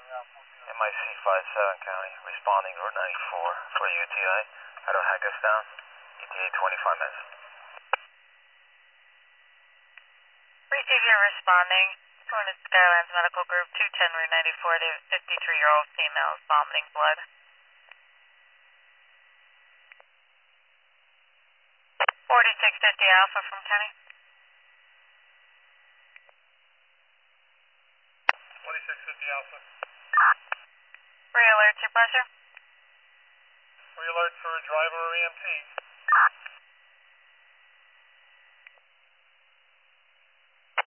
MIC 57 County, responding Route 94 for UTI. How to hack us down? ETA 25 minutes. Receiver responding. Going to Skylands Medical Group 210 Route 94. They have a 53-year-old female vomiting blood. 4650 Alpha from County. 4650 Alpha. Re-alert, your pleasure. Re-alert for driver or EMT.